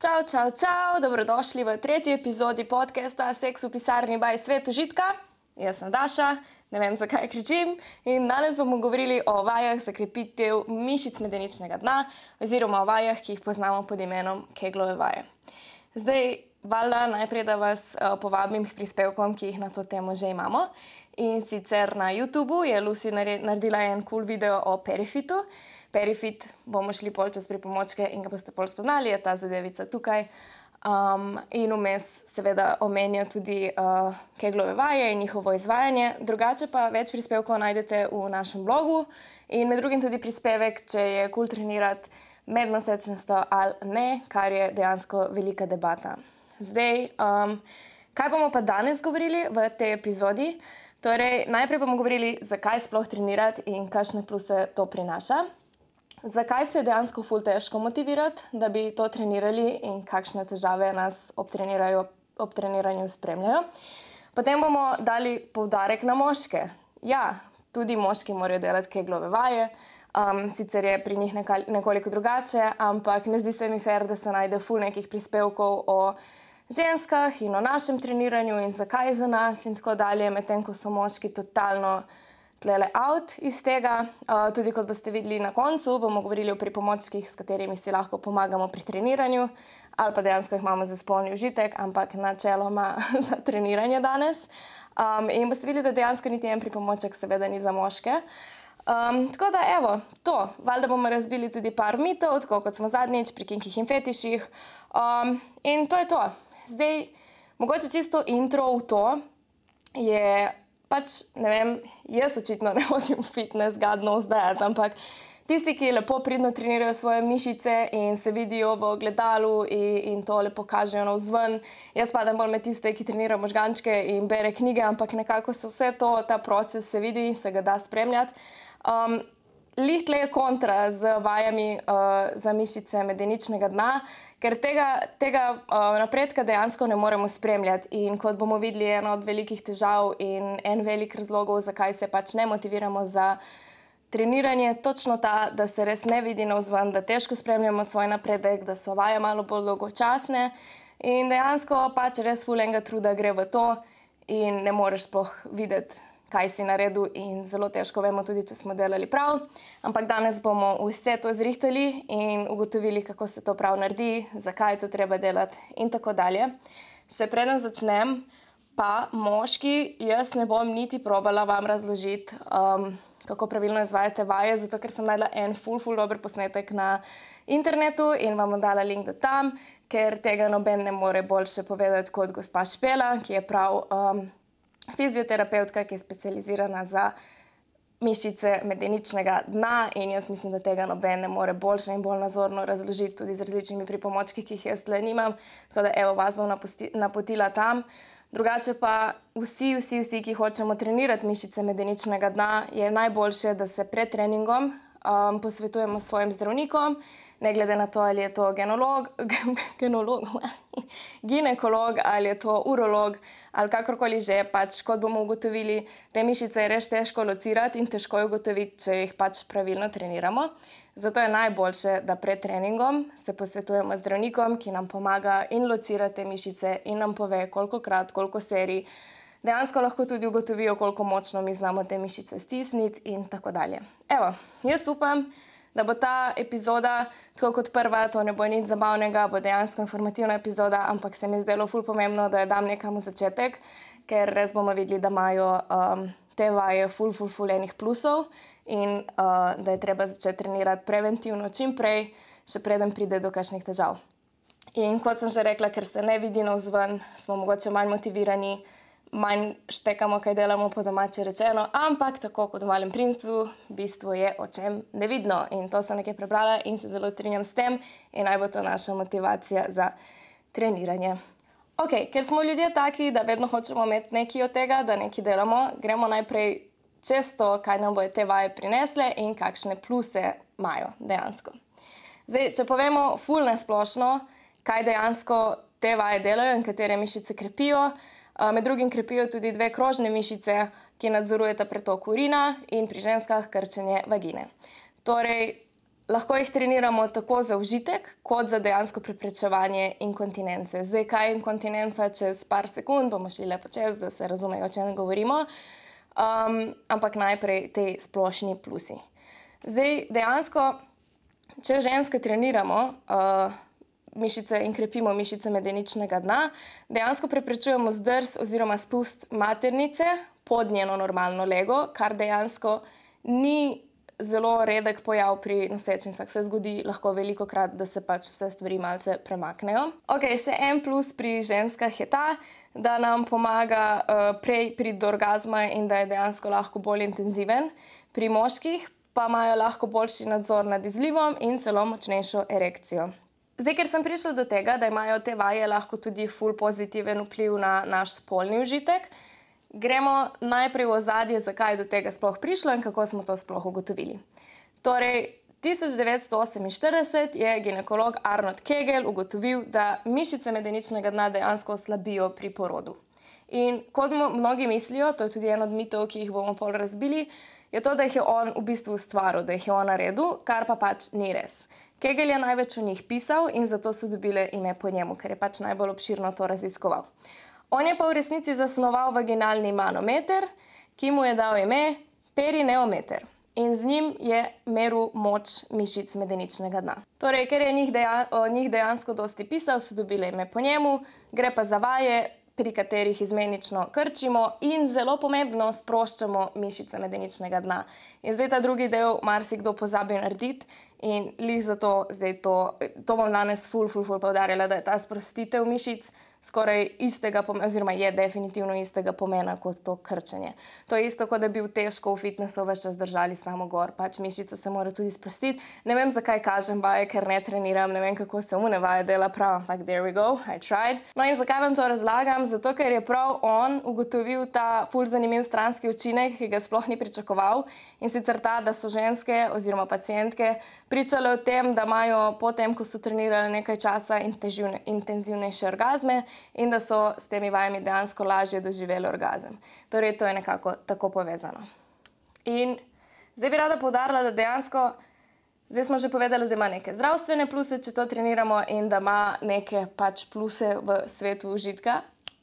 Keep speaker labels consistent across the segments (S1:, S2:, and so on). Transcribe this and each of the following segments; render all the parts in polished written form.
S1: Čau, čau, čau, dobrodošli v tretji epizodi podcasta Seks v pisarni by Svet užitka. Jaz sem Daša, ne vem zakaj kričim in danes bomo govorili o vajah za krepitev mišic medeničnega dna oziroma o vajah, ki jih poznamo pod imenom Keglove vaje. Zdaj, valjda najprej, da vas povabim k prispevkom, ki jih na to temo že imamo. In sicer na YouTubeu je Lucy naredila en cool video o Perifitu. Perifit, bomo šli pol čez pripomočke in ga boste pol spoznali, je ta zadevica tukaj. In vmes seveda omenja tudi Keglove vaje in njihovo izvajanje. Drugače pa več prispevkov najdete v našem blogu in med drugim tudi prispevek, če je cool trenirati med nosečnostjo ali ne, kar je dejansko velika debata. Zdaj, kaj bomo pa danes govorili v tej epizodi? Torej, najprej bomo govorili, zakaj sploh trenirati in kakšne pluse to prinaša. Zakaj se je dejansko ful težko motivirati, da bi to trenirali in kakšne težave nas ob treniranju spremljajo. Potem bomo dali poudarek na moške. Ja, tudi moški morajo delati Keglove vaje, sicer je pri njih nekoliko drugače, ampak ne zdi se mi fair, da se najde ful nekih prispevkov o ženskah in o našem treniranju in zakaj je za nas in tako dalje, medtem ko so moški totalno tlele out iz tega. Tudi kot boste videli na koncu, bomo govorili o pripomočkih, s katerimi si lahko pomagamo pri treniranju ali pa dejansko jih imamo za spolni užitek, ampak načeloma za treniranje danes. In boste videli, da dejansko niti en pripomoček seveda ni za moške. Tako da evo, to. Valjda bomo razbili tudi par mitov, tako kot smo zadnjič pri kinkih in fetiših. In to je to. Zdaj, mogoče čisto intro v to je pač, ne vem, jaz očitno ne hodim v fitness gadno vzdajati, ampak tisti, ki lepo pridno trenirajo svoje mišice in se vidijo v ogledalu in to lepo kažejo navzven. Jaz padam bolj med tiste, ki trenirajo možgančke in bere knjige, ampak nekako se vse to, ta proces se vidi, se ga da spremljati. Lih tle je kontra z vajami za mišice medeničnega dna, ker tega napredka dejansko ne moremo spremljati. In kot bomo videli, je ena od velikih težav in en velik razlogov, zakaj se pač ne motiviramo za treniranje, točno ta, da se res ne vidi navzven, da težko spremljamo svoj napredek, da so vaje malo bolj dolgočasne in dejansko pač res ful enega truda gre v to in ne moreš sploh videti, kaj si naredil in zelo težko vemo tudi, če smo delali prav. Ampak danes bomo vse to zrihtali in ugotovili, kako se to prav naredi, zakaj je to treba delati in tako dalje. Še preden začnem, pa moški, jaz ne bom niti probala vam razložiti, kako pravilno izvajate vaje, zato ker sem najdla en ful dober posnetek na internetu in vam bom dala link do tam, ker tega noben ne more boljše povedati kot gospa Špela, ki je prav fizioterapevtka, ki je specializirana za mišice medeničnega dna in jaz mislim, da tega noben ne more boljše in bolj nazorno razložiti tudi z različnimi pripomočki, ki jih jaz tle nimam. Tako da evo, vas bom napotila tam. Drugače pa vsi, ki hočemo trenirati mišice medeničnega dna, je najboljše, da se pred treningom posvetujemo s svojim zdravnikom, ne glede na to, ali je to ginekolog ali je to urolog ali kakorkoli že, pač kot bomo ugotovili, te mišice je res težko locirati in težko je ugotoviti, če jih pač pravilno treniramo. Zato je najboljše, da pred treningom se posvetujemo z zdravnikom, ki nam pomaga in locira te mišice in nam pove, kolikokrat, koliko serij. Dejansko lahko tudi ugotovijo, koliko močno mi znamo te mišice stisniti in tako dalje. Evo, jaz upam, da bo ta epizoda, tako kot prva, to ne bo nič zabavnega, bo dejansko informativna epizoda, ampak se mi je zdelo ful pomembno, da jo dam nekam v začetek, ker res bomo videli, da imajo te vaje ful enih plusov in da je treba začeti trenirati preventivno čim prej, še preden pride do kakšnih težav. In kot sem že rekla, ker se ne vidi navzven, smo mogoče manj motivirani, manj štekamo, kaj delamo po domače rečeno, ampak tako kot v Malem princu, bistvo je očem nevidno. In to sem nekaj prebrala in se zelo strinjam s tem in naj bo to naša motivacija za treniranje. Ok, ker smo ljudje taki, da vedno hočemo imeti nekaj od tega, da nekaj delamo, gremo najprej čez to, kaj nam bojo te vaje prinesle in kakšne pluse imajo dejansko. Zdaj, če povemo ful nesplošno, kaj dejansko te vaje delajo in katere mišice krepijo, med drugim krepijo tudi dve krožne mišice, ki nadzorujeta pretok urina in pri ženskah krčenje vagine. Torej, lahko jih treniramo tako za užitek, kot za dejansko preprečevanje inkontinence. Zdaj, kaj je inkontinenca, čez par sekund bomo šli lepo čez, da se razumejo, o čem govorimo, ampak najprej te splošni plusi. Zdaj, dejansko, če ženske treniramo mišice in krepimo mišice medeničnega dna, dejansko preprečujemo zdrs oziroma spust maternice pod njeno normalno lego, kar dejansko ni zelo redek pojav pri nosečnicah. Se zgodi lahko velikokrat, da se pač vse stvari malce premaknejo. Ok, še en plus pri ženskah je ta, da nam pomaga prej priti do orgazma in da je dejansko lahko bolj intenziven. Pri moških pa imajo lahko boljši nadzor nad izlivom in celo močnejšo erekcijo. Zdaj, ker sem prišla do tega, da imajo te vaje lahko tudi ful pozitiven vpliv na naš spolni užitek, gremo najprej v ozadje, zakaj je do tega sploh prišlo in kako smo to sploh ugotovili. Torej, 1948 je ginekolog Arnold Kegel ugotovil, da mišice medeničnega dna dejansko slabijo pri porodu. In kot mnogi mislijo, to je tudi en od mitov, ki jih bomo pol razbili, je to, da jih je on v bistvu ustvaril, da jih je on naredil, kar pa pač ni res. Kegel je največ o njih pisal in zato so dobile ime po njemu, ker je pač najbolj obširno to raziskoval. On je pa v resnici zasnoval vaginalni manometer, ki mu je dal ime perineometer. In z njim je meril moč mišic medeničnega dna. Torej, ker je o njih dejansko dosti pisal, so dobile ime po njemu, gre pa za vaje, pri katerih izmenično krčimo in zelo pomembno sproščamo mišice medeničnega dna. In zdaj ta drugi del marsikdo pozabi narediti in lih zato zdaj to bom danes ful poudarjala, da je ta sprostitev mišic skoraj istega pomena, oziroma je definitivno istega pomena kot to krčenje. To je isto, kot da bi v težko v fitnessu ves čas držali samo gor, pač mišica se mora tudi sprostiti. Ne vem, zakaj kažem vaje, ker ne treniram, ne vem, kako se une vaje dela prav, ampak there we go, I tried. No in zakaj vam to razlagam? Zato, ker je prav on ugotovil ta ful zanimiv stranski učinek, ki ga sploh ni pričakoval, in sicer ta, da so ženske oziroma pacientke pričale o tem, da imajo potem, ko so trenirale nekaj časa, intenzivnejše orgazme in da so s temi vajami dejansko lažje doživeli orgazem. Torej, to je nekako tako povezano. In zdaj bi rada poudarila, da dejansko, zdaj smo že povedali, da ima neke zdravstvene pluse, če to treniramo, in da ima neke pač pluse v svetu užitka.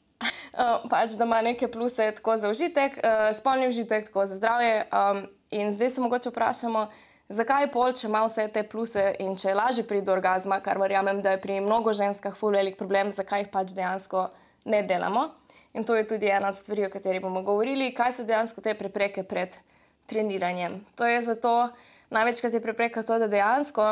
S1: Pač, da ima neke pluse tako za užitek, spolni užitek, tako za zdravje. In zdaj se mogoče vprašamo, zakaj pol, če ima vse te pluse in če je lažje priti do orgazma, kar verjamem, da je pri mnogo ženskah ful velik problem, zakaj jih pač dejansko ne delamo. In to je tudi ena od stvari, o kateri bomo govorili, kaj so dejansko te prepreke pred treniranjem. To je zato, največkrat je prepreka to, da dejansko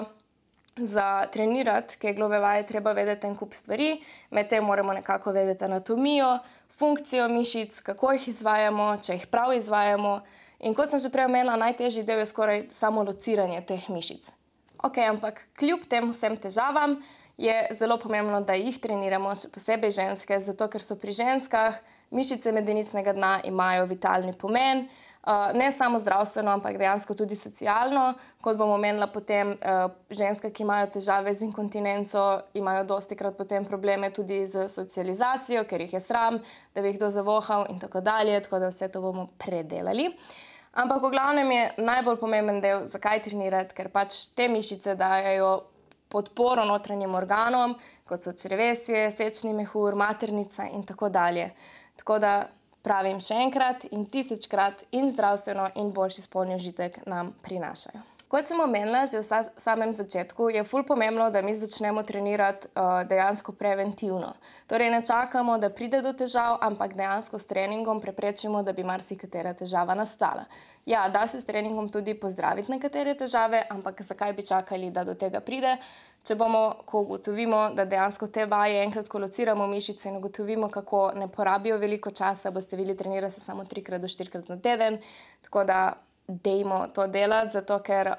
S1: za trenirati keglove vaje treba vedeti en kup stvari, med tem moramo nekako vedeti anatomijo, funkcijo mišic, kako jih izvajamo, če jih prav izvajamo. In kot sem že prej omenila, najtežji del je skoraj samo lociranje teh mišic. Ok, ampak kljub tem vsem težavam je zelo pomembno, da jih treniramo, še posebej ženske, zato ker so pri ženskah mišice medeničnega dna imajo vitalni pomen, ne samo zdravstveno, ampak dejansko tudi socialno. Kot bom omenila potem, ženske, ki imajo težave z inkontinenco, imajo dostikrat potem probleme tudi z socializacijo, ker jih je sram, da bi jih kdo zavohal in tako dalje, tako da vse to bomo predelali. Ampak v glavnem je najbolj pomemben del, zakaj trenirati, ker pač te mišice dajejo podporo notranjim organom, kot so črevesje, sečni mehur, maternica in tako dalje. Tako da pravim še enkrat in tisočkrat, in zdravstveno in boljši spolni užitek nam prinašajo. Kot sem omenila že v samem začetku, je ful pomembno, da mi začnemo trenirati dejansko preventivno. Torej ne čakamo, da pride do težav, ampak dejansko s treningom preprečimo, da bi marsikatera težava nastala. Ja, da se s treningom tudi pozdraviti nekatere težave, ampak zakaj bi čakali, da do tega pride? Če bomo, ko ugotovimo, da dejansko te vaje enkrat, ko lociramo mišice in ugotovimo, kako ne porabijo veliko časa, boste videli, trenira se samo 3 do 4 na teden, tako da dejmo to delati, zato ker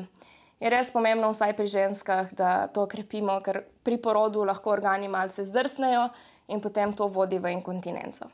S1: je res pomembno vsaj pri ženskah, da to krepimo, ker pri porodu lahko organi malce zdrsnejo in potem to vodi v inkontinenco.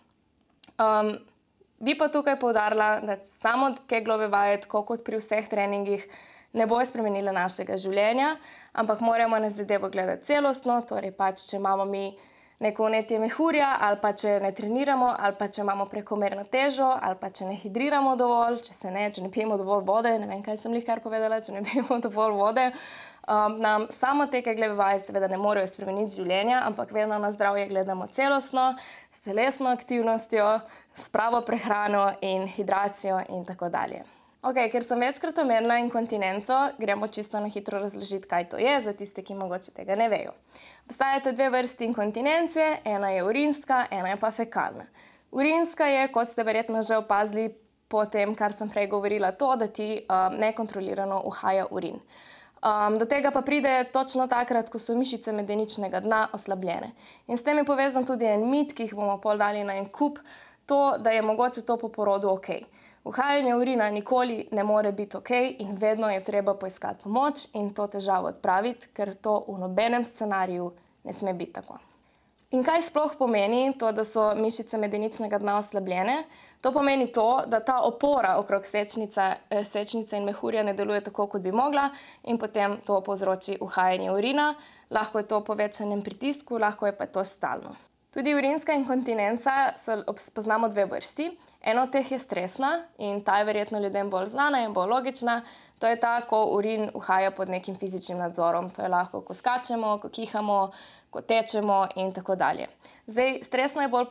S1: Bi pa tukaj poudarila, da samo keglove vaje, tako kot pri vseh treningih, ne bojo spremenile našega življenja, ampak moramo na zadevo gledati celostno, torej pač, če imamo mi neko vnetje mehurja, ali pa če ne treniramo, ali pa če imamo prekomerno težo, ali pa če ne hidriramo dovolj, če ne pijemo dovolj vode, ne vem, kaj sem kar povedala, če ne pijemo dovolj vode, nam samo te kegleve vaje seveda ne morejo spremeniti življenja, ampak vedno na zdravje gledamo celostno, s telesno aktivnostjo, s pravo prehrano in hidracijo in tako dalje. Ker sem večkrat omenila inkontinenco, gremo čisto na hitro razložiti, kaj to je, za tiste, ki mogoče tega ne vejo. Obstajata dve vrsti inkontinence, ena je urinska, ena je pa fekalna. Urinska je, kot ste verjetno že opazili po tem, kar sem prej govorila, to, da ti nekontrolirano uhaja urin. Do tega pa pride točno takrat, ko so mišice medeničnega dna oslabljene. In s tem je povezan tudi en mit, ki jih bomo pol dali na en kup, to, da je mogoče to po porodu okej. Uhajanje urina nikoli ne more biti okej in vedno je treba poiskati pomoč in to težavo odpraviti, ker to v nobenem scenariju ne sme biti tako. In kaj sploh pomeni to, da so mišice medeničnega dna oslabljene? To pomeni to, da ta opora okrog sečnice in mehurja ne deluje tako, kot bi mogla in potem to povzroči uhajanje urina. Lahko je to po povečanem pritisku, lahko je pa to stalno. Tudi urinska inkontinenca poznamo dve vrsti. Ena od teh je stresna in ta je verjetno ljudem bolj znana in bolj logična. To je ta, ko urin uhaja pod nekim fizičnim nadzorom. To je lahko, ko skačemo, ko kihamo, ko tečemo in tako dalje. Zdaj, stresna je bolj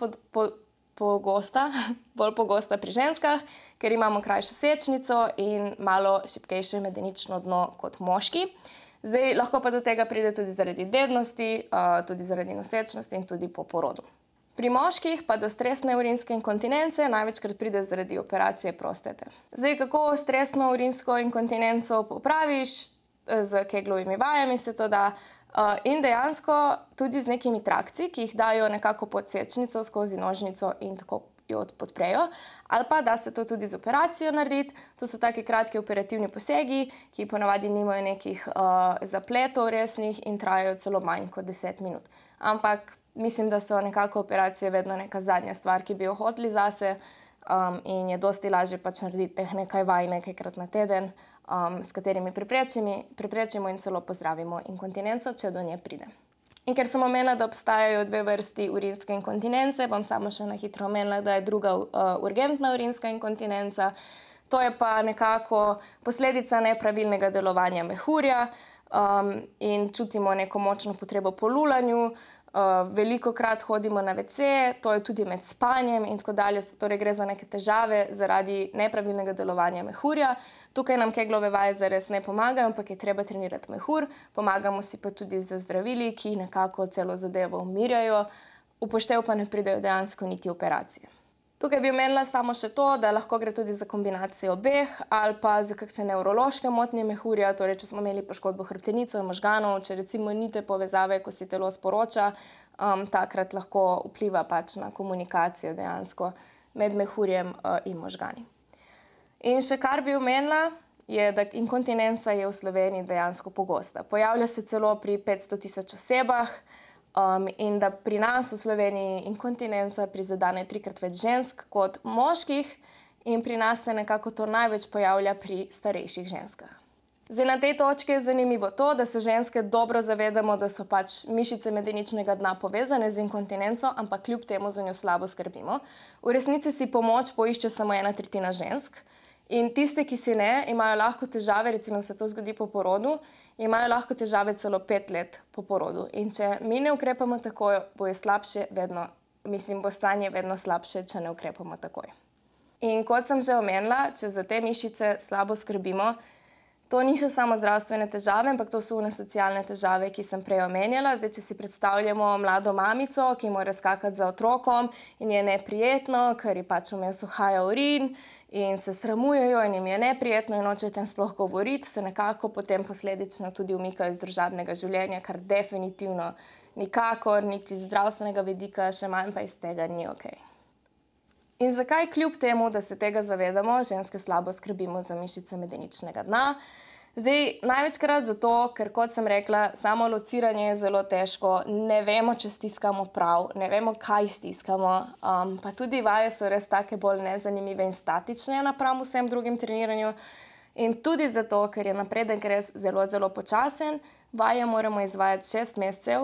S1: pogosta pri ženskah, ker imamo krajšo sečnico in malo šibkejše medenično dno kot moški. Zdaj, lahko pa do tega pride tudi zaradi dednosti, tudi zaradi nosečnosti in tudi po porodu. Pri moških pa do stresne urinske inkontinence največkrat pride zaradi operacije prostate. Zdaj, kako stresno urinsko inkontinenco popraviš? Z keglovimi vajami se to da in dejansko tudi z nekimi trakci, ki jih dajo nekako pod sečnico skozi nožnico in tako jo podprejo. Ali pa da se to tudi z operacijo narediti. To so taki kratki operativni posegi, ki ponavadi nimajo nekih zapletov resnih in trajajo celo manj kot 10 minut. Ampak mislim, da so nekako operacije vedno neka zadnja stvar, ki bi jo hoteli zase in je dosti lažje pač narediti teh nekaj vaj nekajkrat na teden, s katerimi preprečimo in celo pozdravimo inkontinenco, če do nje pride. In ker sem omenila, da obstajajo dve vrsti urinske inkontinence, bom samo še na hitro omenila, da je druga urgentna urinska inkontinenca. To je pa nekako posledica nepravilnega delovanja mehurja in čutimo neko močno potrebo po lulanju. Velikokrat hodimo na WC, to je tudi med spanjem in tako dalje, torej gre za neke težave zaradi nepravilnega delovanja mehurja. Tukaj nam keglove vaje zares ne pomagajo, ampak je treba trenirati mehur, pomagamo si pa tudi z zdravili, ki nekako celo zadevo umirjajo, upoštev pa ne pridejo dejansko niti operacije. Tukaj bi omenila samo še to, da lahko gre tudi za kombinacijo obeh ali pa za kakšne nevrološke motnje mehurja, torej če smo imeli poškodbo hrbtenice, možganov, če recimo ni te povezave, ko si telo sporoča, takrat lahko vpliva pač na komunikacijo dejansko med mehurjem in možgani. In še kar bi omenila, je, da inkontinenca je v Sloveniji dejansko pogosta. Pojavlja se celo pri 500.000 osebah, in da pri nas v Sloveniji inkontinenca prizadene 3-krat več žensk kot moških in pri nas se nekako to največ pojavlja pri starejših ženskah. Zdaj, na tej točki je zanimivo to, da se ženske dobro zavedamo, da so pač mišice medeničnega dna povezane z inkontinenco, ampak kljub temu za njo slabo skrbimo. V resnici si pomoč poišče samo 1/3 žensk in tiste, ki si ne, imajo lahko težave, recimo se to zgodi po porodu, imajo lahko težave celo 5 let po porodu. In če mi ne ukrepamo takoj, bo stanje vedno slabše, če ne ukrepamo takoj. In kot sem že omenila, če za te mišice slabo skrbimo, to ni še samo zdravstvene težave, ampak to so one socialne težave, ki sem prej omenjala. Zdaj, če si predstavljamo mlado mamico, ki mora skakati za otrokom in je neprijetno, ker ji pač vmes uhaja urin in se sramujejo in jim je neprijetno in nočejo o tem sploh govoriti, se nekako potem posledično tudi umikajo iz družabnega življenja, kar definitivno nikakor, niti z zdravstvenega vidika, še manj pa iz tega ni okej. In zakaj kljub temu, da se tega zavedamo, ženske slabo skrbimo za mišice medeničnega dna? Zdaj, največkrat zato, ker kot sem rekla, samo lociranje je zelo težko, ne vemo, če stiskamo prav, ne vemo, kaj stiskamo, pa tudi vaje so res take bolj nezanimive in statične napram vsem drugim treniranju. In tudi zato, ker je napredek res zelo, zelo počasen, vaje moramo izvajati 6 mesecev,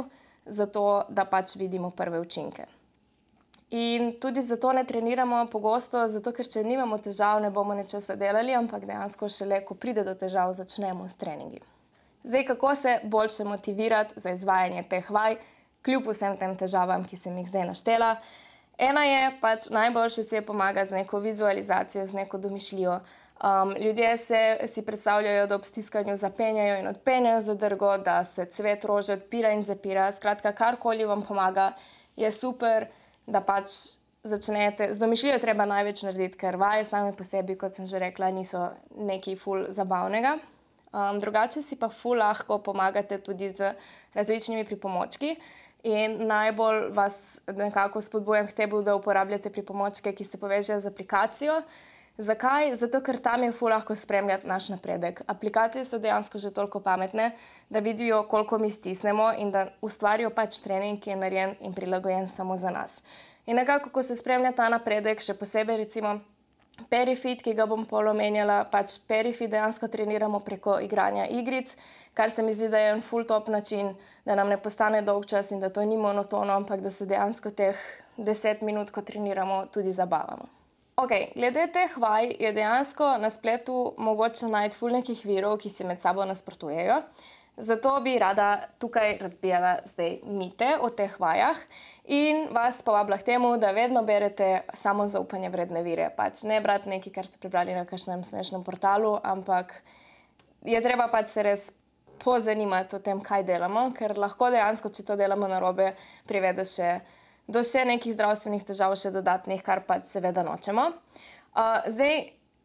S1: zato da pač vidimo prve učinke. In tudi zato ne treniramo pogosto, zato ker če nimamo težav, ne bomo ničesar delali, ampak dejansko šele, ko pride do težav, začnemo s treningi. Zdaj, kako se boljše motivirati za izvajanje teh vaj, kljub vsem tem težavam, ki sem jih zdaj naštela? Ena je pač najboljše si je pomagati z neko vizualizacijo, z neko domišljijo. Ljudje si predstavljajo, da ob stiskanju zapenjajo in odpenjajo zadrgo, da se cvet rože odpira in zapira. Skratka, karkoli vam pomaga, je super, da pač začnete. Z domišljijo treba največ narediti, ker vaje same po sebi, kot sem že rekla, niso nekaj ful zabavnega. Drugače si pa ful lahko pomagate tudi z različnimi pripomočki in najbolj vas nekako spodbujam k temu, da uporabljate pripomočke, ki se povežejo z aplikacijo. Zakaj? Zato, ker tam je ful lahko spremljati naš napredek. Aplikacije so dejansko že toliko pametne, da vidijo, koliko mi stisnemo in da ustvarijo pač trening, ki je narejen in prilagojen samo za nas. In nekako, ko se spremlja ta napredek, še posebej recimo Perifit, ki ga bom pol omenjala, pač Perifit dejansko treniramo preko igranja igric, kar se mi zdi, da je en ful top način, da nam ne postane dolg čas in da to ni monotono, ampak da se dejansko teh 10 minut, ko treniramo, tudi zabavamo. Glede teh vaj je dejansko na spletu mogoče najti ful nekih virov, ki si med sabo nasprotujejo. Zato bi rada tukaj razbijala zdaj mite o teh vajah in vas povabila k temu, da vedno berete samozaupanje vredne vire. Pač ne brati nekaj, kar ste prebrali na kakšnem smešnem portalu, ampak je treba pač se res pozanimati o tem, kaj delamo, ker lahko dejansko, če to delamo narobe, privede do še nekih zdravstvenih težav, še dodatnih, kar pač seveda nočemo. Zdaj,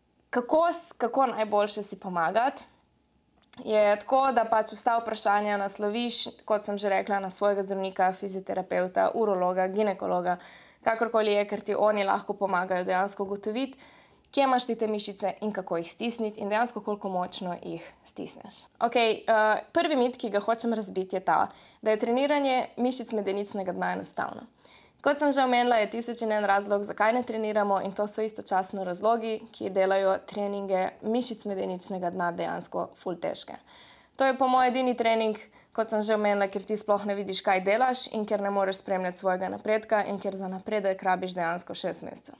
S1: kako najboljše si pomagati, je tako, da pač vsa vprašanja nasloviš, kot sem že rekla, na svojega zdravnika, fizioterapeuta, urologa, ginekologa, kakorkoli je, ker ti oni lahko pomagajo dejansko ugotoviti, kje imaš ti te mišice in kako jih stisniti in dejansko koliko močno jih stisneš. Prvi mit, ki ga hočem razbiti, je ta, da je treniranje mišic medeničnega dna enostavno. Kot sem že omenila, je 1001 razlog, zakaj ne treniramo, in to so istočasno razlogi, ki delajo treninge mišic medeničnega dna dejansko ful težke. To je po mojem edini trening, kot sem že omenila, ker ti sploh ne vidiš, kaj delaš in ker ne moreš spremljati svojega napredka in ker za napredek rabiš dejansko 6 mesecev.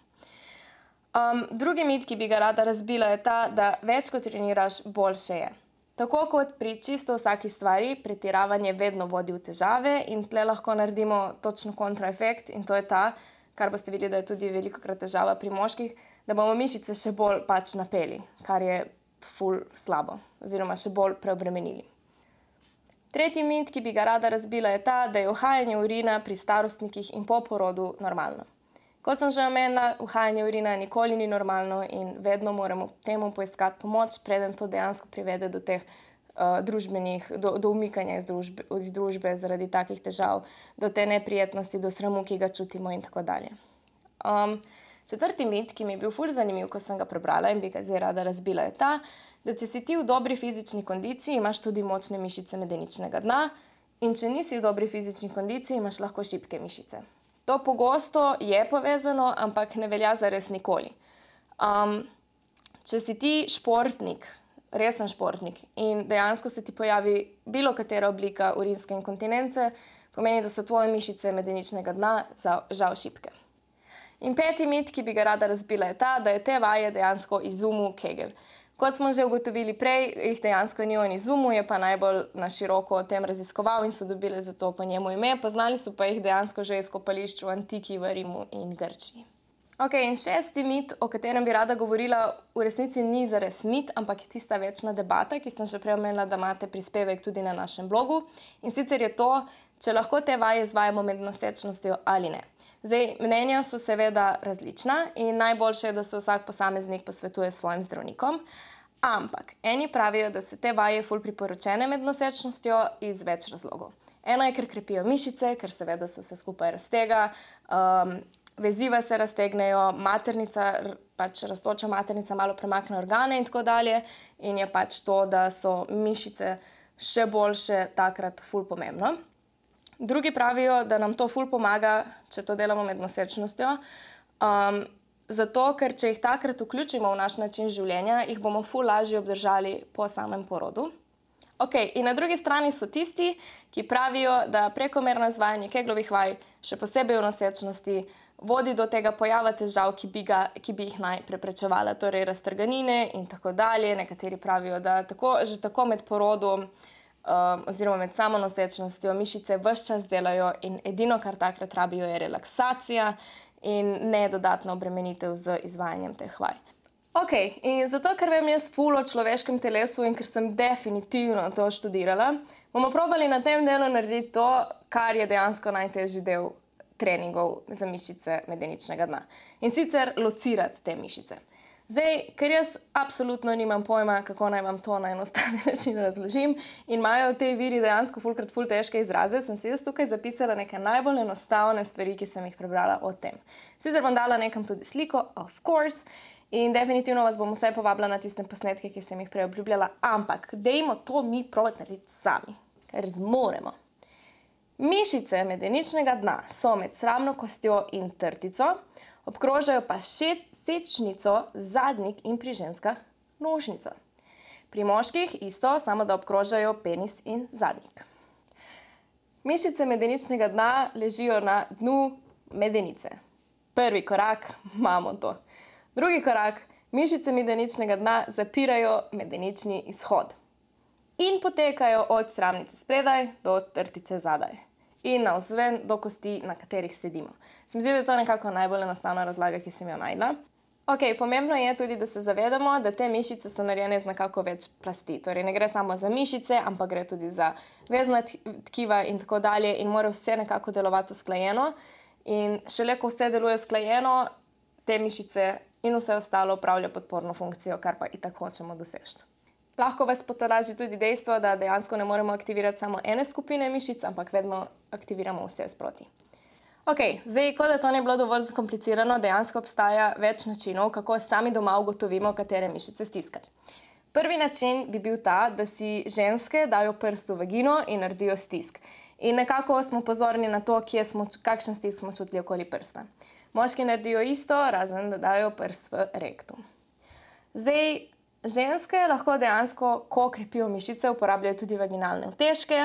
S1: Drugi mit, ki bi ga rada razbila, je ta, da več kot treniraš, boljše je. Tako kot pri čisto vsaki stvari, pretiravanje vedno vodi v težave in tle lahko naredimo točno kontraefekt in to je ta, kar boste videli, da je tudi velikokrat težava pri moških, da bomo mišice še bolj pač napeli, kar je ful slabo oziroma še bolj preobremenili. Tretji mit, ki bi ga rada razbila, je ta, da je uhajanje urina pri starostnikih in po porodu normalno. Kot sem že omenila, uhajanje urina nikoli ni normalno in vedno moramo temu poiskati pomoč, preden to dejansko privede do teh do umikanja iz družbe zaradi takih težav, do te neprijetnosti, do sramu, ki ga čutimo in tako dalje. Četrti mit, ki mi je bil ful zanimiv, ko sem ga prebrala in bi ga zdaj rada razbila, je ta, da če si ti v dobri fizični kondiciji, imaš tudi močne mišice medeničnega dna in če nisi v dobri fizični kondiciji, imaš lahko šibke mišice. To pogosto je povezano, ampak ne velja za res nikoli. Če si ti športnik, resen športnik in dejansko se ti pojavi bilo katera oblika urinske inkontinence, pomeni, da so tvoje mišice medeničnega dna žal šibke. In peti mit, ki bi ga rada razbila, je ta, da je te vaje dejansko izumil Kegel. Kot smo že ugotovili prej, jih dejansko ni on izumil, je pa najbolj na široko o tem raziskoval in so dobili za to po njemu ime, poznali so pa jih dejansko že iz kopališč v Antiki, v Rimu in Grčiji. In šesti mit, o katerem bi rada govorila, v resnici ni zares mit, ampak je tista večna debata, ki sem že prej omenila, da imate prispevek tudi na našem blogu. In sicer je to, če lahko te vaje izvajamo med nosečnostjo ali ne. Zdaj, mnenja so seveda različna in najboljše je, da se vsak posameznik posvetuje s svojim zdravnikom. Ampak eni pravijo, da so te vaje ful priporočene med nosečnostjo iz več razlogov. Eno je, ker krepijo mišice, ker seveda se vse skupaj raztega, veziva se raztegnejo, rastoča maternica malo premakne organe in tako dalje. In je pač to, da so mišice še boljše takrat ful pomembno. Drugi pravijo, da nam to ful pomaga, če to delamo med nosečnostjo, zato, ker če jih takrat vključimo v naš način življenja, jih bomo ful lažje obdržali po samem porodu. Okay, in na drugi strani so tisti, ki pravijo, da prekomerno izvajanje keglovih vaj, še posebej v nosečnosti, vodi do tega pojava težav, ki bi jih naj preprečevala, torej raztrganine in tako dalje. Nekateri pravijo, da že tako med porodom oziroma med samo nosečnostjo mišice ves čas delajo in edino, kar takrat rabijo, je relaksacija in ne dodatna obremenitev z izvajanjem teh vaj. Ok, in zato, ker vem jaz ful o človeškem telesu in ker sem definitivno to študirala, bomo probali na tem delu narediti to, kar je dejansko najtežji del treningov za mišice medeničnega dna. In sicer locirati te mišice. Zdaj, ker jaz absolutno nimam pojma, kako naj vam to na enostaven način razložim in imajo te viri dejansko ful težke izraze, sem si jaz tukaj zapisala neke najbolj enostavne stvari, ki sem jih prebrala o tem. Sicer bom dala nekam tudi sliko, of course, in definitivno vas bom vse povabila na tiste posnetke, ki sem jih prej obljubljala, ampak dajmo to mi probati narediti sami, ker zmoremo. Mišice medeničnega dna so med sramno kostjo in trtico, obkrožajo pa sečnico, zadnjik in pri ženskah nožnico. Pri moških isto, samo da obkrožajo penis in zadnjik. Mišice medeničnega dna ležijo na dnu medenice. Prvi korak, imamo to. Drugi korak, mišice medeničnega dna zapirajo medenični izhod in potekajo od sramnice spredaj do trtice zadaj in navzven do kosti, na katerih sedimo. Se mi zdi, da je to nekako najbolj enostavna razlaga, ki sem jo našla. Ok, pomembno je tudi, da se zavedamo, da te mišice so narejene z nekako več plasti. Torej ne gre samo za mišice, ampak gre tudi za vezna tkiva in tako dalje in mora vse nekako delovati usklajeno. In šele ko vse deluje usklajeno, te mišice in vse ostalo opravlja podporno funkcijo, kar pa itak hočemo doseči. Lahko vas potolaži tudi dejstvo, da dejansko ne moremo aktivirati samo ene skupine mišic, ampak vedno aktiviramo vse sproti. Ok, zdaj, ko da to ne bilo dovolj zakomplicirano, dejansko obstaja več načinov, kako sami doma ugotovimo, katere mišice stiskati. Prvi način bi bil ta, da si ženske dajo prst v vagino in naredijo stisk. In nekako smo pozorni na to, kakšen stisk smo čutili okoli prsta. Moški naredijo isto, razen da dajo prst v rektum. Zdaj, ženske lahko dejansko, ko krepijo mišice, uporabljajo tudi vaginalne utežke.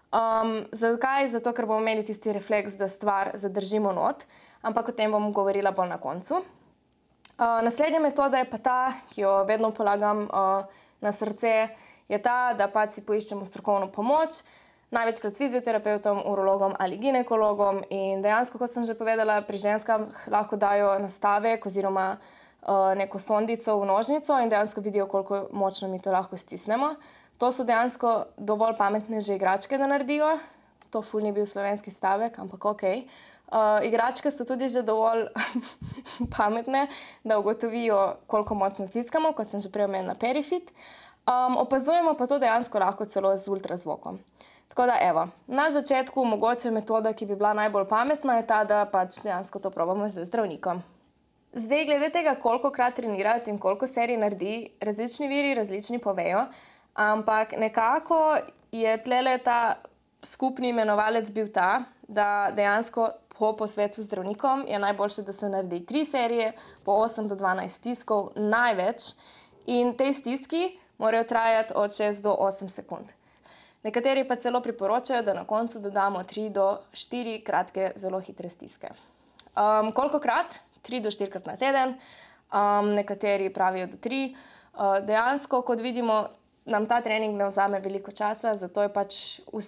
S1: Zakaj? Zato, ker bomo imeli tisti refleks, da stvar zadržimo not, ampak o tem bom govorila bolj na koncu. Naslednja metoda je pa ta, ki jo vedno polagam na srce, je ta, da pač si poiščemo strokovno pomoč, največkrat fizioterapeutom, urologom ali ginekologom in dejansko, kot sem že povedala, pri ženskah lahko dajo nastavek oziroma neko sondico v nožnico in dejansko vidijo, koliko močno mi to lahko stisnemo. To so dejansko dovolj pametne že igračke, da naredijo. To ful ni bil slovenski stavek, ampak ok. Igračke so tudi že dovolj pametne, da ugotovijo, koliko močno stiskamo, kot sem že prej omenila perifit. Opazujemo pa to dejansko lahko celo z ultrazvokom. Tako da evo, na začetku mogoče metoda, ki bi bila najbolj pametna, je ta, da pač dejansko to probamo z zdravnikom. Zdaj, glede tega, kolikokrat trenirati in koliko serij naredi, različni viri različni povejo, ampak nekako je tlele ta skupni imenovalec bil ta, da dejansko po posvetu z zdravnikom je najboljše, da se naredi 3 serije po 8 do 12 stiskov največ in te stiski morajo trajati od 6 do 8 sekund. Nekateri pa celo priporočajo, da na koncu dodamo 3 do 4 kratke, zelo hitre stiske. Kolikokrat? 3 do 4 krat na teden, nekateri pravijo do 3. Dejansko, kot vidimo, nam ta trening ne vzame veliko časa, zato je pač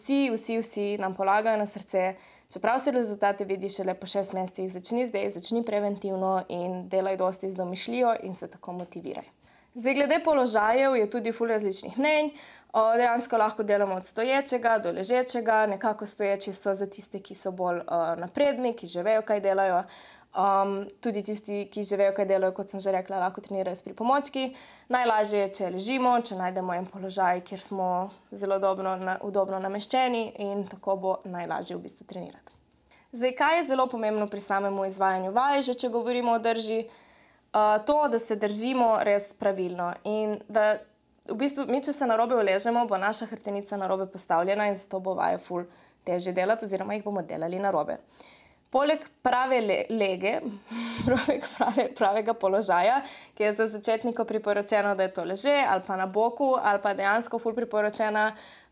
S1: vsi nam polagajo na srce. Čeprav se rezultate vidi šele po 6 mesecih, začni zdaj, začni preventivno in delaj dosti z domišljijo in se tako motiviraj. Zdaj, glede položajev je tudi ful različnih mnenj. Dejansko lahko delamo od stoječega do ležečega, nekako stoječi so za tiste, ki so bolj napredni, ki že vejo, kaj delajo. Tudi tisti, ki že vejo, kaj delajo, kot sem že rekla, lahko trenirajo s pripomočki. Najlažje je, če ležimo, če najdemo en položaj, kjer smo zelo udobno nameščeni in tako bo najlažje v bistvu trenirati. Zdaj, kaj je zelo pomembno pri samem izvajanju vaj, že če govorimo o drži? To, da se držimo res pravilno in da v bistvu mi, če se narobe uležemo, bo naša hrbtenica narobe postavljena in zato bo vaje ful težje delati oziroma jih bomo delali narobe. Poleg prave lege, pravega položaja, ki je za začetnika priporočeno, da je to leže ali pa na boku, ali pa dejansko ful priporočena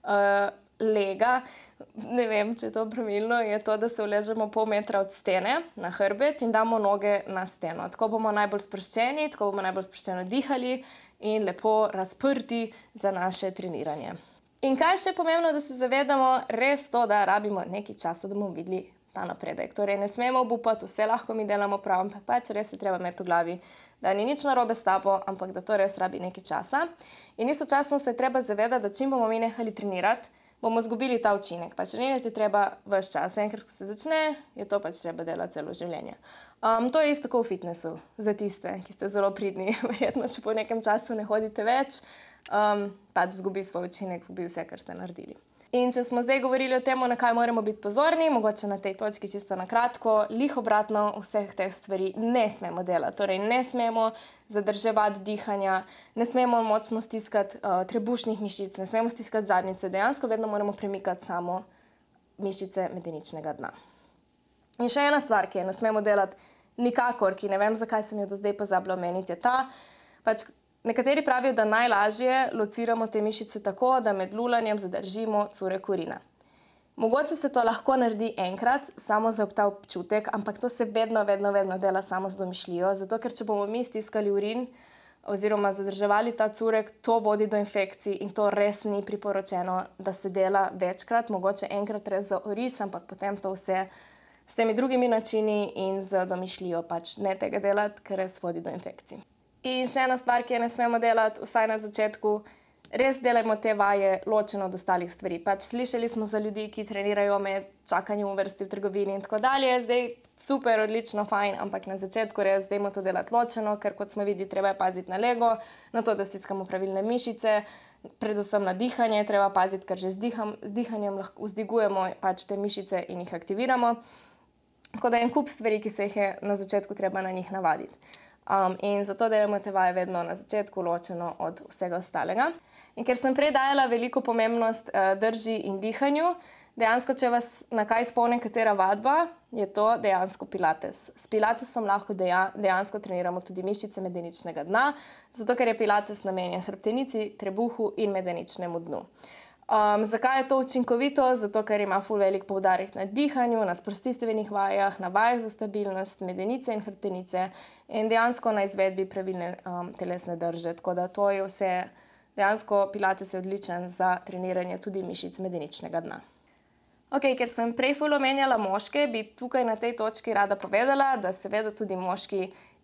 S1: lega, ne vem, če je to pravilno, je to, da se uležemo pol metra od stene na hrbet in damo noge na steno. Tako bomo najbolj sproščeni, tako bomo najbolj sproščeno dihali in lepo razprti za naše treniranje. In kaj še je pomembno, da se zavedamo, res to, da rabimo nekaj časa, da bomo videli ta napredek. Torej, ne smemo obupati, vse lahko mi delamo prav, ampak pač res je treba imeti v glavi, da ni nič narobe s tabo, ampak da to res rabi nekaj časa. In istočasno se je treba zavedati, da čim bomo mi nehali trenirati, bomo izgubili ta učinek. Pač trenirati je treba ves čas. Enkrat, ko se začne, je to pač treba delati celo življenje. To je isto tako v fitnessu, za tiste, ki ste zelo pridni. Verjetno, če po nekem času ne hodite več, pač izgubi svoj učinek, izgubi vse, kar ste naredili. In če smo zdaj govorili o tem, na kaj moramo biti pozorni, mogoče na tej točki čisto na kratko, lih obratno vseh teh stvari ne smemo delati. Torej, ne smemo zadrževati dihanja, ne smemo močno stiskati trebušnih mišic, ne smemo stiskati zadnjice. Dejansko vedno moramo premikati samo mišice medeničnega dna. In še ena stvar, ki je ne smemo delati nikakor, ki ne vem, zakaj sem jo do zdaj pozabila omeniti, je ta, pač nekateri pravijo, da najlažje lociramo te mišice tako, da med lulanjem zadržimo curek urina. Mogoče se to lahko naredi enkrat, samo za ta občutek, ampak to se vedno dela samo z domišljijo, zato ker če bomo mi stiskali urin oziroma zadrževali ta curek, to vodi do infekcij in to res ni priporočeno, da se dela večkrat, mogoče enkrat res za oris, ampak potem to vse s temi drugimi načini in z domišljijo pač ne tega delati, ker res vodi do infekcij. In še ena stvar, ki je ne smemo delati, vsaj na začetku, res delajmo te vaje ločeno od ostalih stvari. Pač slišali smo za ljudi, ki trenirajo med čakanjem v vrsti v trgovini in tako dalje. Zdaj super, odlično, fajn, ampak na začetku res dajmo to delati ločeno, ker kot smo videli, treba je paziti na lego, na to, da stiskamo pravilne mišice, predvsem na dihanje, treba paziti, ker že z dihanjem lahko vzdigujemo pač te mišice in jih aktiviramo. Tako da je en kup stvari, ki se jih je na začetku treba na njih navaditi. In zato delamo te vaje vedno na začetku ločeno od vsega ostalega. In ker sem prej dajala veliko pomembnost drži in dihanju, dejansko, če vas na kaj spomne katera vadba, je to dejansko pilates. S pilatesom lahko dejansko treniramo tudi mišice medeničnega dna, zato ker je pilates namenjen hrbtenici, trebuhu in medeničnemu dnu. Zakaj je to učinkovito? Zato, ker ima ful velik poudarek na dihanju, na sprostitvenih vajah, na vajah za stabilnost medenice in hrbtenice in dejansko na izvedbi pravilne telesne drže. Tako da to je vse, dejansko pilates je odličen za treniranje tudi mišic medeničnega dna. Ok, ker sem prej ful omenjala moške, bi tukaj na tej točki rada povedala, da seveda tudi moški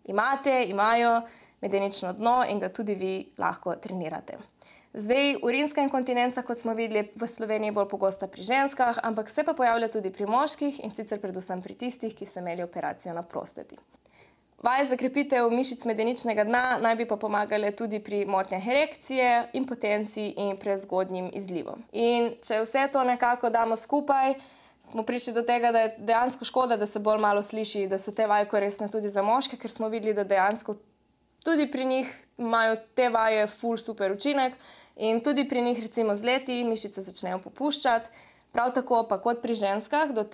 S1: imajo medenično dno in ga tudi vi lahko trenirate. Zdaj, urinska inkontinenca, kot smo videli, v Sloveniji bolj pogosta pri ženskah, ampak se pa pojavlja tudi pri moških in sicer predvsem pri tistih, ki so imeli operacijo na prostati. Vaje za krepitev mišic medeničnega dna naj bi pa pomagale tudi pri motnjah erekcije, impotenciji in prezgodnjim izlivom. In če vse to nekako damo skupaj, smo prišli do tega, da je dejansko škoda, da se bolj malo sliši, da so te vaje koristne tudi za moške, ker smo videli, da dejansko tudi pri njih imajo te vaje ful super učinek. In tudi pri njih, recimo z leti, mišice začnejo popuščati. Prav tako pa kot pri ženskah do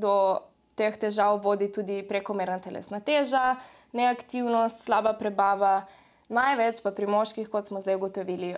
S1: teh težav vodi tudi prekomerna telesna teža, neaktivnost, slaba prebava. Največ pa pri moških, kot smo zdaj ugotovili,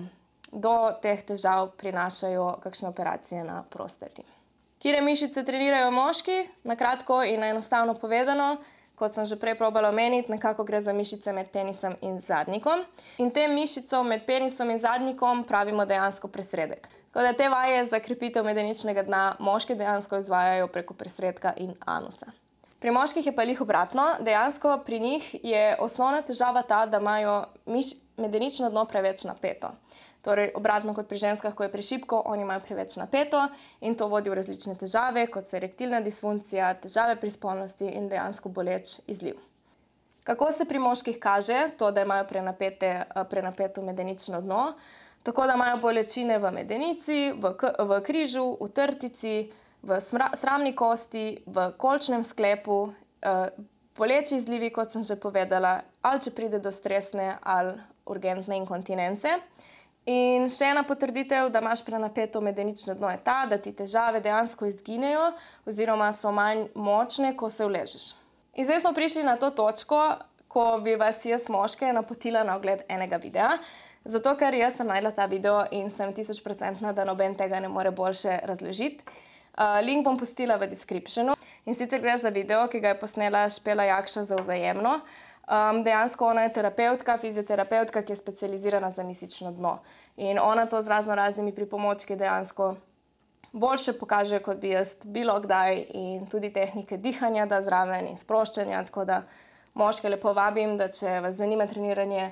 S1: do teh težav prinašajo kakšne operacije na prostati. Katere mišice trenirajo moški? Na kratko in enostavno povedano, kot sem že prej probala omeniti, nekako gre za mišice med penisom in zadnjikom. In tem mišicom med penisom in zadnjikom pravimo dejansko presredek. Tako da te vaje za krepitev medeničnega dna moški dejansko izvajajo preko presredka in anusa. Pri moških je pa lih obratno. Dejansko pri njih je osnovna težava ta, da imajo medenično dno preveč napeto. Torej, obratno kot pri ženskah, ko je prešibko, oni imajo preveč napeto in to vodi v različne težave, kot so erektilna disfunkcija, težave pri spolnosti in dejansko boleč izliv. Kako se pri moških kaže to, da imajo prenapeto medenično dno? Tako da imajo bolečine v medenici, v križu, v trtici, v sramni kosti, v kolčnem sklepu, boleči izlivi, kot sem že povedala, ali če pride do stresne ali urgentne inkontinence. In še ena potrditev, da imaš prenapeto medenično dno, je ta, da ti težave dejansko izginejo oziroma so manj močne, ko se uležeš. In zdaj smo prišli na to točko, ko bi vas jaz moške napotila na ogled enega videa, zato ker jaz sem najdla ta video in sem 1000%, da noben tega ne more boljše razložiti. Link bom pustila v descriptionu. In sicer gre za video, ki ga je posnela Špela Jakša za Vzajemno. Dejansko ona je terapevtka, fizioterapevtka, ki je specializirana za mišično dno. In ona to z raznimi pripomočki dejansko boljše pokaže, kot bi jaz bilo kdaj, in tudi tehnike dihanja da zraven in sproščanja, tako da moške lepo vabim, da če vas zanima treniranje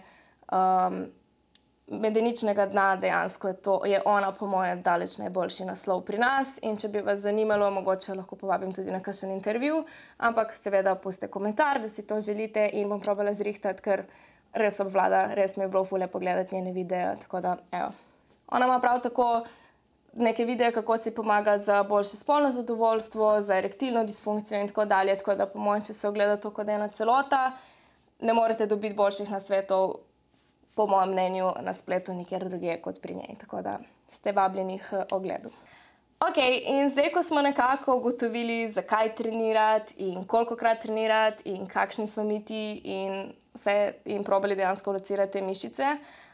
S1: medeničnega dna, dejansko je ona po moje daleč najboljši naslov pri nas, in če bi vas zanimalo, mogoče lahko povabim tudi na kakšen intervju, ampak seveda pustite komentar, da si to želite, in bom probala zrihtati, ker res obvlada, res mi je bilo ful pogledati njene videe, tako da evo. Ona ima prav tako neke videe, kako si pomagati za boljše spolno zadovoljstvo, za erektilno disfunkcijo in tako dalje, tako da po mojem, če se ogleda to kot ena celota, ne morete dobiti boljših nasvetov, po mojem mnenju, na spletu nikjer drugje kot pri njej, tako da ste vabljeni k ogledu. Ok, in zdaj, ko smo nekako ugotovili, zakaj trenirati in kolikokrat trenirati in kakšni so miti in vse, in probali dejansko locirati te mišice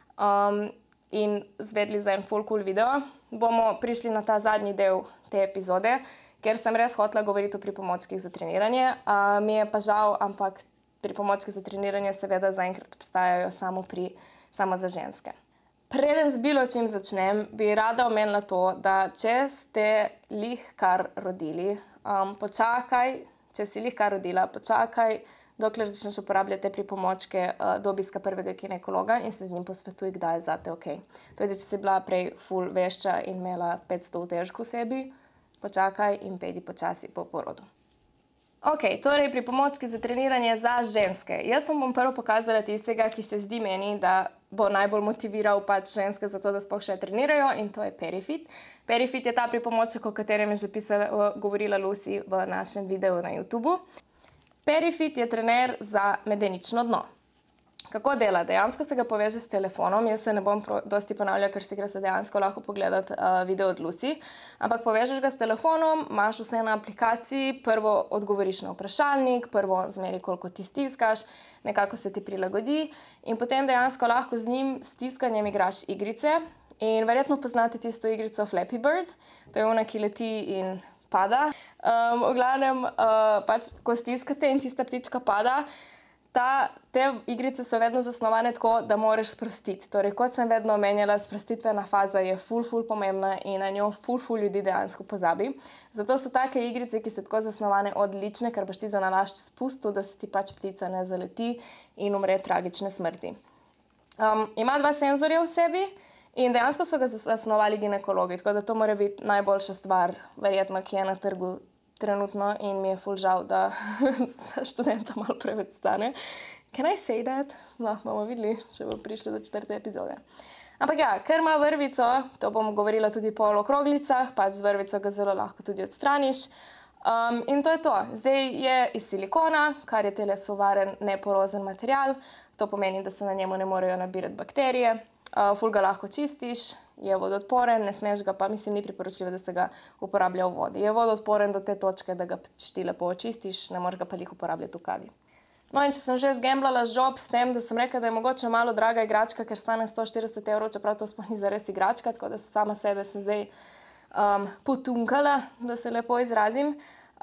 S1: in zvedli za en full cool video, bomo prišli na ta zadnji del te epizode, ker sem res hotela govoriti o pripomočkih za treniranje. Mi je pa žal, ampak pripomočki za treniranje seveda zaenkrat obstajajo samo za ženske. Preden z bilo čim začnem, bi rada omenila to, da če ste kar rodili, počakaj, če si kar rodila, počakaj, dokler začneš uporabljati te pripomočke do obiska prvega ginekologa in se z njim posvetuj, kdaj je zate ok. Tudi, če si bila prej ful vešča in imela 500 težk v sebi, počakaj in pejdi počasi po porodu. Ok, torej pripomočki za treniranje za ženske. Jaz vam bom prvo pokazala tistega, ki se zdi meni, da bo najbolj motiviral pač ženske za to, da sploh še trenirajo, in to je Perifit. Perifit je ta pripomoček, o katerem je že govorila Lucy v našem videu na YouTubu. Perifit je trener za medenično dno. Kako dela? Dejansko se ga poveže s telefonom, jaz se ne bom dosti ponavljala, ker si gre se dejansko lahko pogledati video od Lucy, ampak povežeš ga s telefonom, imaš vse na aplikaciji, prvo odgovoriš na vprašalnik, prvo zmeri, koliko ti stiskaš, nekako se ti prilagodi in potem dejansko lahko z njim stiskanjem igraš igrice in verjetno poznate tisto igrico Flappy Bird, to je ona, ki leti in pada. V glavnem, pač, ko stiskate in tista ptička pada, te igrice so vedno zasnovane tako, da moraš sprostiti. Torej, kot sem vedno omenjala, sprostitvena faza je ful pomembna in na njo ful ljudi dejansko pozabi. Zato so take igrice, ki so tako zasnovane, odlične, ker boš ti za nalašč spustil, da se ti pač ptica ne zaleti in umre tragične smrti. Ima 2 senzorja v sebi in dejansko so ga zasnovali ginekologi, tako da to mora biti najboljša stvar, verjetno, ki je na trgu trenutno, in mi je ful žal, da za študenta malo preveč stane. Can I say that? No, bomo videli, če bo prišli do 4. epizode. Ampak ja, ker ima vrvico, to bom govorila tudi po okroglicah, pač z vrvico ga zelo lahko tudi odstraniš. In to je to. Zdaj je iz silikona, kar je telesu varen, neporozen material. To pomeni, da se na njemu ne morejo nabirati bakterije. Ful ga lahko čistiš, je vodoodporen, ne smeš ga pa, mislim, ni priporočljivo, da se ga uporablja v vodi. Je vodoodporen do te točke, da ga ti lepo očistiš, ne moreš ga pa uporabljati v kadi. No, in če sem že zgemblala job s tem, da sem rekla, da je mogoče malo draga igračka, ker stane 140 €, čeprav to sploh ni zares igračka, tako da sama sebe sem zdaj potunkala, da se lepo izrazim.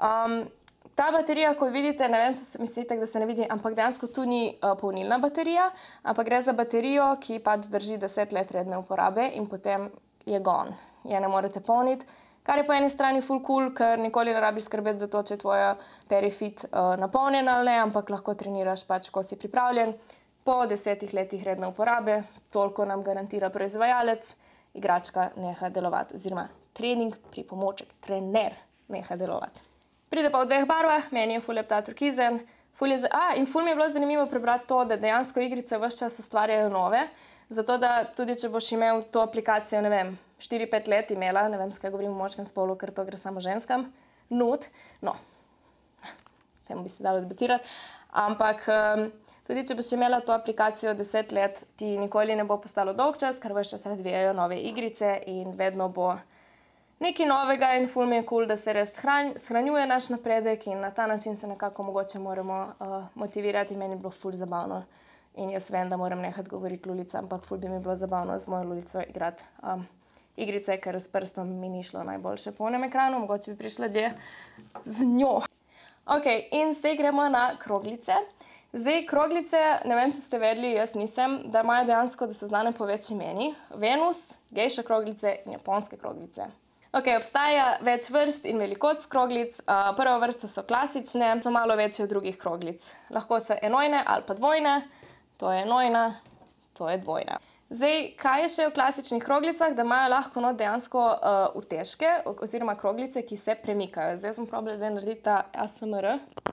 S1: Ta baterija, kot vidite, ne vem, če se mislite, da se ne vidi, ampak dejansko tu ni polnilna baterija, ampak gre za baterijo, ki pač drži 10 let redne uporabe in potem je gone. Je ne morete polniti, kar je po eni strani ful cool, ker nikoli ne rabiš skrbeti za to, če je tvoja Perifit napolnjen ali ne, ampak lahko treniraš pač, ko si pripravljen. Po 10 letih redne uporabe, toliko nam garantira proizvajalec, igračka neha delovati, oziroma trening, pripomoček, trener neha delovati. Pride pa v 2 barvah, meni je ful lep ta turkizen. In ful mi je bilo zanimivo prebrati to, da dejansko igrice ves čas ustvarjajo nove, zato da tudi, če boš imel to aplikacijo, ne vem, 4-5 let imela, ne vem, skaj govorim o močnem spolu, ker to gre samo ženskam, no, temu bi se dalo debatirati, ampak Tudi če boš imela to aplikacijo 10 let, ti nikoli ne bo postalo dolgčas, ker ves čas razvijajo nove igrice in vedno bo nekaj novega in ful mi je cool, da se res shranjuje naš napredek in na ta način se nekako mogoče moramo motivirati. Meni je bilo ful zabavno in jaz vem, da moram nehati govoriti lulica, ampak ful bi mi bilo zabavno z mojo lulico igrati igrice, ker s prstom mi ni šlo najboljše po onem ekranu, mogoče bi prišla dlje z njo. Ok, in zdaj gremo na kroglice. Zdaj, kroglice, ne vem, če ste vedeli, jaz nisem, da imajo dejansko, da so znane po več imeni. Venus, gejša kroglice in japonske kroglice. Ok, obstaja več vrst in velikost kroglic. Prva vrsta so klasične, so malo večje od drugih kroglic. Lahko so enojne ali pa dvojne. To je enojna, to je dvojna. Zdaj, kaj je še v klasičnih kroglicah, da imajo lahko dejansko utežke oziroma kroglice, ki se premikajo. Zdaj sem probala narediti ta ASMR.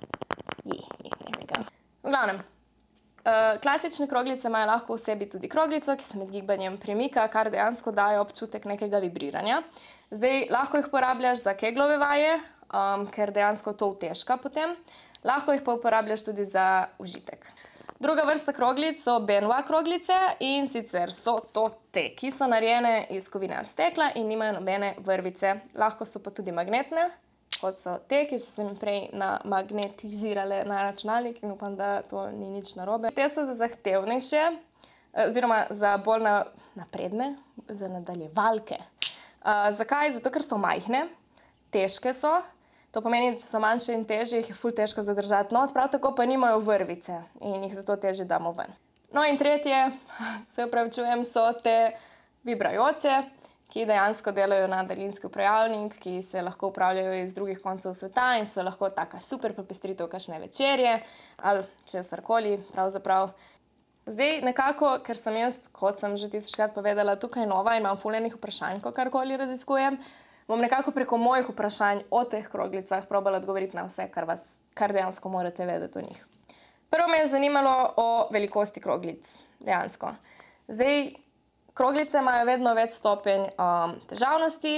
S1: V glavnem, klasične kroglice imajo lahko v sebi tudi kroglico, ki se med gibanjem premika, kar dejansko daje občutek nekega vibriranja. Zdaj, lahko jih uporabljaš za keglove vaje, ker dejansko to utežka potem. Lahko jih pa uporabljaš tudi za užitek. Druga vrsta kroglic so Benua kroglice in sicer so to te, ki so narejene iz kovine ali stekla in nimajo nobene vrvice. Lahko so pa tudi magnetne, kot so te, ki so se mi prej namagnetizirale na računalnik in upam, da to ni nič narobe. Te so za zahtevnejše, oziroma za bolj napredne, za nadaljevalke. Zakaj? Zato, ker so majhne, težke so. To pomeni, da če so manjše in težje, jih je ful težko zadržati not, prav tako pa nimajo vrvice in jih zato težje damo ven. No in tretje, se opravičujem, so te vibrajoče, ki dejansko delajo na daljinski upravljalnik, ki se lahko upravljajo iz drugih koncev sveta in so lahko taka super popestritev kakšne večerje ali česarkoli pravzaprav. Zdaj nekako, ker sem jaz, kot sem že tisočkrat povedala, tukaj nova in imam ful enih vprašanj, ko karkoli raziskujem, bom nekako preko mojih vprašanj o teh kroglicah probala odgovoriti na vse, kar dejansko morate vedeti o njih. Prvo me je zanimalo o velikosti kroglic, dejansko. Zdaj, kroglice imajo vedno več stopenj težavnosti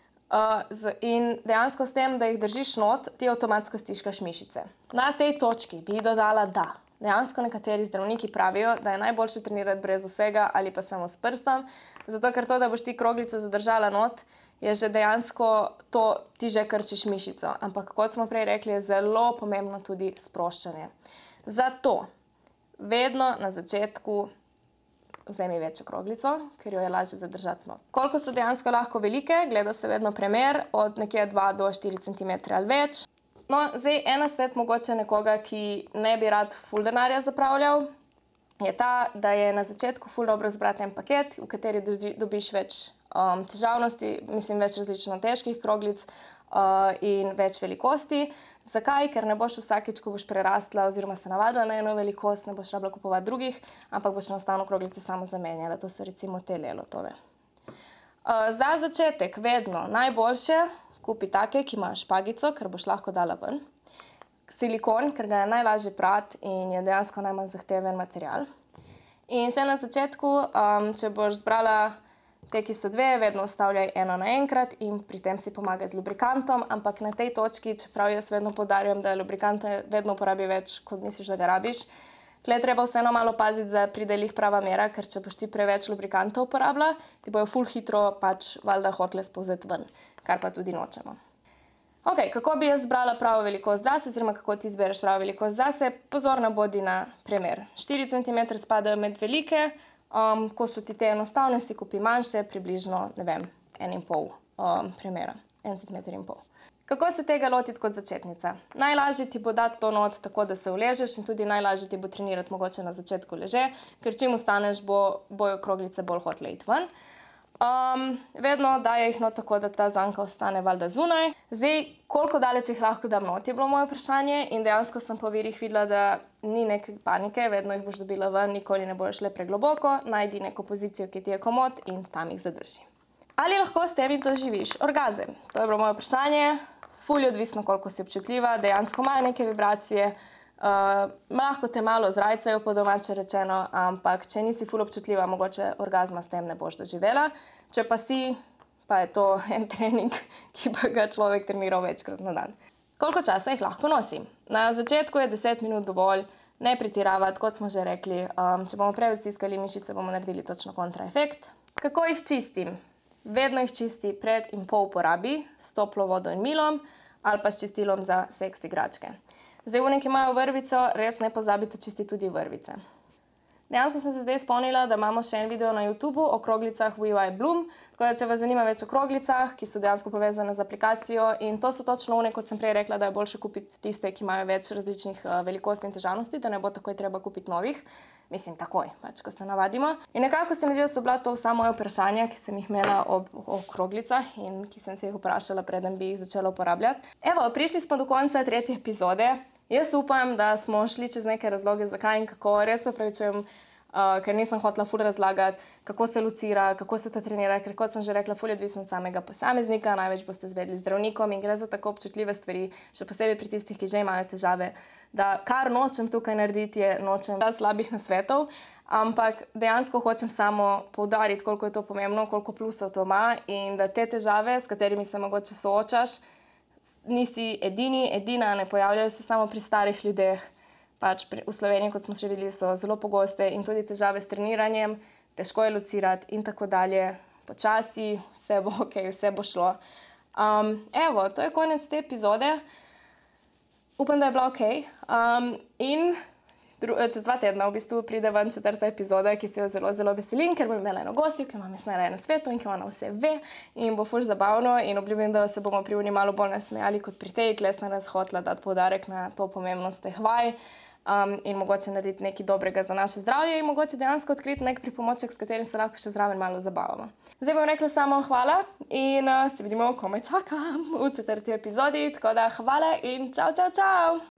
S1: in dejansko s tem, da jih držiš not, ti avtomatsko stiskaš mišice. Na tej točki bi dodala, da dejansko nekateri zdravniki pravijo, da je najboljše trenirati brez vsega ali pa samo s prstom, zato ker to, da boš ti kroglico zadržala not, je že dejansko to, ti že krčiš mišico. Ampak kot smo prej rekli, je zelo pomembno tudi sproščanje. Zato vedno na začetku vzemi večjo kroglico, ker jo je lažje zadržati not. Koliko so dejansko lahko velike, gleda se vedno premer od nekje 2 do 4 cm ali več. No, zdaj ena svet mogoče nekoga, ki ne bi rad ful denarja zapravljal, je ta, da je na začetku ful dobro zbrati en paket, v kateri dobiš več težavnosti, mislim več različno težkih kroglic in več velikosti. Zakaj? Ker ne boš vsakič, ko boš prerastla oziroma se navadila na eno velikost, ne boš rabila kupovati drugih, ampak boš enostavno kroglico samo zamenjala. To so recimo te lelotove. Za začetek vedno najboljše kupi take, ki imajo špagico, ker boš lahko dala ven. Silikon, ker ga je najlažje prati in je dejansko najmanj zahteven material. In še na začetku, če boš zbrala te, ki so dve, vedno vstavljaj eno naenkrat in pri tem si pomagaj z lubrikantom, ampak na tej točki, čeprav jaz vedno poudarjam, da lubrikante vedno uporabi več, kot misliš, da ga rabiš, tle treba vseeno malo paziti, da pride lih prava mera, ker če boš ti preveč lubrikanta uporabila, ti bojo ful hitro pač valjda hotele spolzeti ven, kar pa tudi nočemo. Ok, kako bi jaz zbrala pravo velikost zase, oziroma kako ti izbereš pravo velikost zase, pozorna bodi na premer. 4 cm spadajo med velike, ko so ti te enostavne, si kupi manjše, približno, ne vem, 1,5 premera, 1,5 cm. Kako se tega lotiti kot začetnica? Najlažje ti bo dati to not tako, da se uležeš in tudi najlažje ti bo trenirati mogoče na začetku leže, ker čim ustaneš, bojo kroglice bolj hotele iti ven. Vedno daje jih not tako, da ta zanka ostane valjda zunaj. Zdaj, koliko daleč jih lahko dam not, je bilo moje vprašanje in dejansko sem po virih videla, da ni neke panike, vedno jih boš dobila ven, nikoli ne bojo šle pregloboko, najdi neko pozicijo, ki ti je komod in tam jih zadrži. Ali lahko s tem doživiš orgazem? To je bilo moje vprašanje, ful je odvisno, koliko si občutljiva, dejansko imajo neke vibracije, lahko te malo zrajcajo, po domače rečeno, ampak če nisi ful občutljiva, mogoče orgazma s tem ne boš doživela. Če pa si, pa je to en trening, ki pa ga človek treniral večkrat na dan. Koliko časa jih lahko nosim? Na začetku je 10 minut dovolj, ne pretiravati, kot smo že rekli. Če bomo preveč stiskali mišice, bomo naredili točno kontraefekt. Kako jih čistim? Vedno jih čisti pred in po uporabi s toplo vodo in milom ali pa s čistilom za seks igračke. Zdaj, v neki imajo vrvico, res ne pozabite čistiti tudi vrvice. Dejansko sem se zdaj spomnila, da imamo še en video na YouTubeu o kroglicah WeY Bloom, tako da če vas zanima več o kroglicah, ki so dejansko povezane z aplikacijo, in to so točno one, kot sem prej rekla, da je boljše kupiti tiste, ki imajo več različnih velikosti in težavnosti, da ne bo takoj treba kupiti novih. Mislim, takoj, pač, ko se navadimo. In nekako se mi zdi, da so bila to vsa moja vprašanja, ki sem jih imela o kroglicah in ki sem se jih vprašala, preden bi jih začela uporabljati. Evo, prišli smo do konca 3. epizode. Jaz upam, da smo šli čez neke razloge, zakaj in kako. Res se opravičujem, ker nisem hotela ful razlagati, kako se locira, kako se to trenira, ker kot sem že rekla, ful je odvisno od samega posameznika, največ boste izvedeli z zdravnikom in gre za tako občutljive stvari, še posebej pri tistih, ki že imajo težave, da kar nočem tukaj narediti, nočem dati slabih nasvetov, ampak dejansko hočem samo poudariti, koliko je to pomembno, koliko plusov to ima in da te težave, s katerimi se mogoče soočaš, nisi edina, ne pojavljajo se samo pri starih ljudeh. Pač v Sloveniji, kot smo še videli, so zelo pogoste in tudi težave s treniranjem, težko je locirati in tako dalje. Počasi, vse bo ok, vse bo šlo. Evo, to je konec te epizode. Upam, da je bila ok. In čez 2 tedna v bistvu pride ven 4. epizoda, ki se jo zelo, zelo veselim, ker bom imela eno gostjo, ki ima najraje na svetu in ki ona vse ve in bo ful zabavno in obljubim, da se bomo pri uni malo bolj nasmejali kot pri tej. Tle sem res hotela dati poudarek na to pomembnost teh vaj in mogoče narediti nekaj dobrega za naše zdravje in mogoče dejansko odkriti nek pripomoček, s katerim se lahko še zraven malo zabavamo. Zdaj bom rekla samo hvala in se vidimo, komaj čakam v 4. epizodi, tako da hvala in čau, čau, čau!